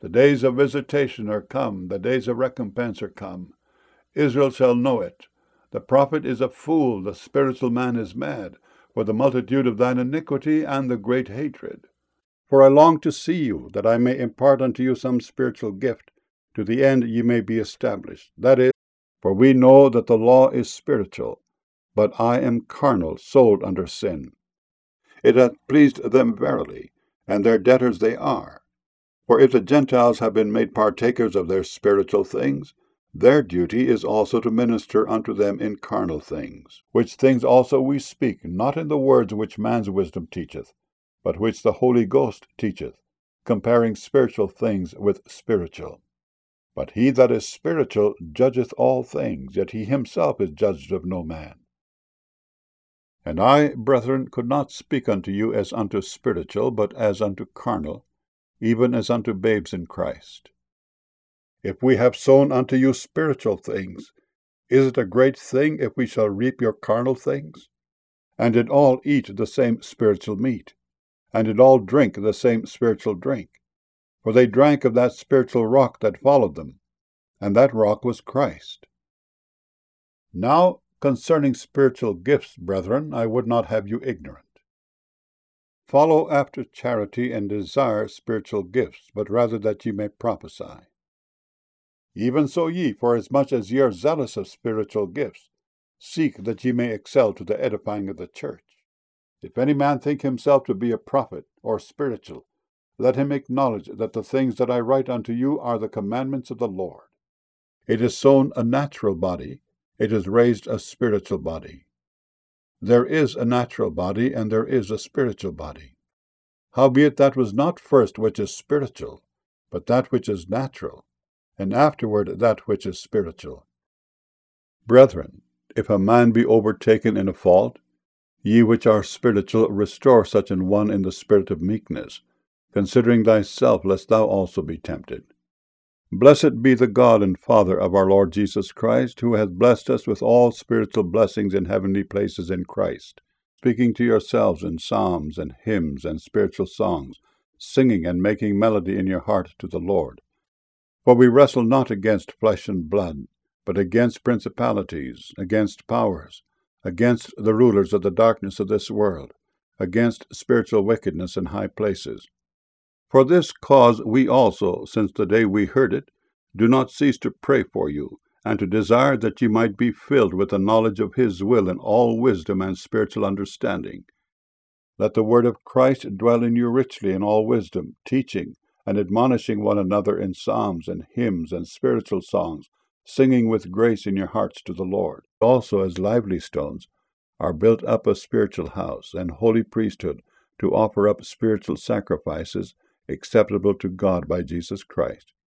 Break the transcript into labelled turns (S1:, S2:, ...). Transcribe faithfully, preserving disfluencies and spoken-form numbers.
S1: The days of visitation are come, the days of recompense are come. Israel shall know it. The prophet is a fool, the spiritual man is mad, for the multitude of thine iniquity and the great hatred. For I long to see you, that I may impart unto you some spiritual gift, to the end ye may be established. That is, for we know that the law is spiritual, but I am carnal, sold under sin. It hath pleased them verily, and their debtors they are. For if the Gentiles have been made partakers of their spiritual things, their duty is also to minister unto them in carnal things. Which things also we speak, not in the words which man's wisdom teacheth, but which the Holy Ghost teacheth, comparing spiritual things with spiritual. But he that is spiritual judgeth all things, yet he himself is judged of no man. And I, brethren, could not speak unto you as unto spiritual, but as unto carnal, even as unto babes in Christ. If we have sown unto you spiritual things, is it a great thing if we shall reap your carnal things? And did all eat the same spiritual meat? And did all drink the same spiritual drink? For they drank of that spiritual rock that followed them, and that rock was Christ. Now, concerning spiritual gifts, brethren, I would not have you ignorant. Follow after charity and desire spiritual gifts, but rather that ye may prophesy. Even so ye, forasmuch as ye are zealous of spiritual gifts, seek that ye may excel to the edifying of the church. If any man think himself to be a prophet or spiritual, let him acknowledge that the things that I write unto you are the commandments of the Lord. It is sown a natural body, it is raised a spiritual body. There is a natural body, and there is a spiritual body. Howbeit that was not first which is spiritual, but that which is natural, and afterward that which is spiritual. Brethren, if a man be overtaken in a fault, ye which are spiritual, restore such an one in the spirit of meekness, considering thyself, lest thou also be tempted. Blessed be the God and Father of our Lord Jesus Christ, who hath blessed us with all spiritual blessings in heavenly places in Christ, speaking to yourselves in psalms and hymns and spiritual songs, singing and making melody in your heart to the Lord. For we wrestle not against flesh and blood, but against principalities, against powers, against the rulers of the darkness of this world, against spiritual wickedness in high places. For this cause we also, since the day we heard it, do not cease to pray for you, and to desire that ye might be filled with the knowledge of his will in all wisdom and spiritual understanding. Let the word of Christ dwell in you richly in all wisdom, teaching and admonishing one another in psalms and hymns and spiritual songs, singing with grace in your hearts to the Lord. Also as lively stones are built up a spiritual house and holy priesthood, to offer up spiritual sacrifices acceptable to God by Jesus Christ.